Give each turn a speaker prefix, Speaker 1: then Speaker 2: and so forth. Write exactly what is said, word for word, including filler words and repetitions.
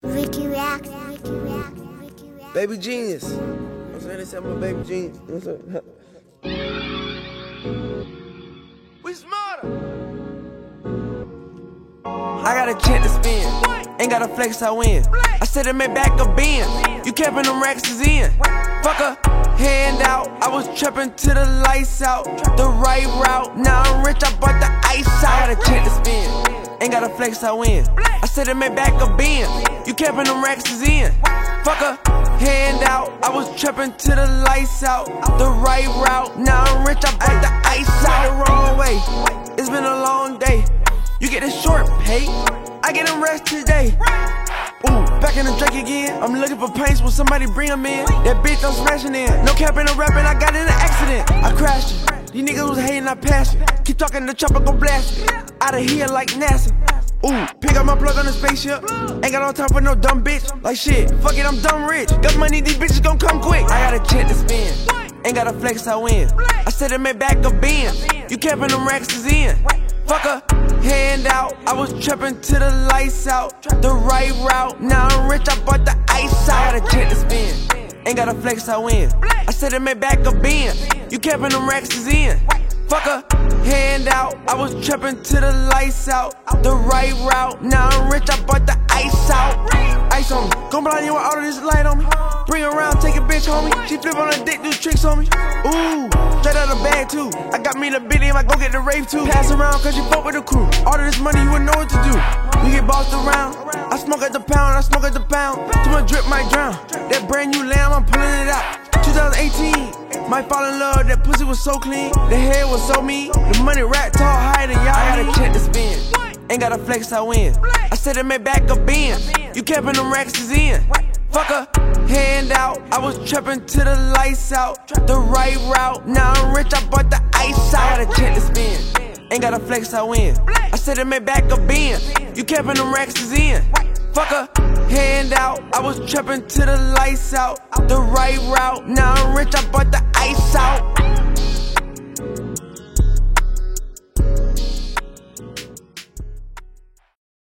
Speaker 1: Ricky Racks, Ricky Racks, Ricky Racks.
Speaker 2: Baby genius. I'm saying they said I'm a baby genius. What's up? We smarter. I got a check to spin. Ain't got a flex, I win. I said it made back a bin. You capping them racks is in. Fuck a hand out. I was trapping to the lights out. The right route. Now I'm rich, I bought the ice out. I got a check to spin. Ain't got a flex, I win. I said it made back a bin. You capping them racks is in. Fuck a hand out. I was trapping to the lights out. The right route. Now I'm rich, I bought the ice out. The wrong way. It's been a long day. You get a short pay. I get them rest today. Ooh, back in the Drake again. I'm looking for paints, will somebody bring them in? That bitch I'm smashing in. No capping or rapping, I got in an accident. I crashed it. These niggas was hating, I passed it. Keep talking, the chopper gon' blast it. Out of here like NASA. Ooh, pick up my plug on the spaceship. Ain't got no time for no dumb bitch. Like shit, fuck it, I'm dumb rich. Got money, these bitches gon' come quick. I got a check to spin. Ain't got a flex, I win. I said it made back a bin. You capping them racks is in. Fuck a hand out. I was trapping to the lights out. The right route. Now I'm rich, I bought the ice out. I got a check to spin. Ain't got a flex, I win. I said it made back a bin. You capping them racks is in. Fuck a hand out. I was trapping to the lights out. The right route. Now I'm rich, I bought the ice out. Ice on me. Gon' blind you with all of this light on me. Bring her around, take a bitch, homie. She flip on her dick, do tricks on me. Ooh, straight out of bag too. I got me the bitty, I go get the rave too. Pass around cause you fuck with the crew. All of this money, you wouldn't know what to do. We get bossed around. I smoke at the pound, I smoke at the pound. Too much drip might drown. That brand new lamb, I'm pulling it out. twenty eighteen, might fall in love, that pussy was so clean. The hair was so mean. The money rat tall, higher than y'all. I got a check to spin. Ain't got a flex, I win. I said it made back a bin. You capping them racks is in. Fuck a hand out. I was trapping to the lights out. The right route. Now I'm rich, I bought the ice out. I got a check to spin. Ain't got a flex, I win. I said it made back a bin. You capping them racks is in. Fuck a hand out. I was trapping to the lights out. The right route. Now I'm rich, I bought the ice